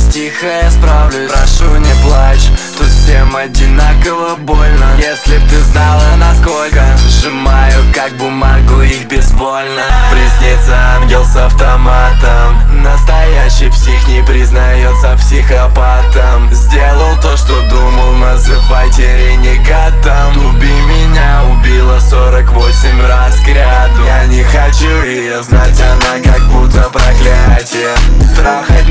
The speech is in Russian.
тихо, я справлюсь. Прошу, не плачь, тут всем одинаково больно. Если б ты знала, насколько сжимаю, как бумагу, их безвольно. Приснится ангел с автоматом. Настоящий псих не признается психопатом. Сделал то, что думал, называйте ренегатом. Туби меня убила 48 раз кряду. Я не хочу ее знать, она как будто проклятие. Трахать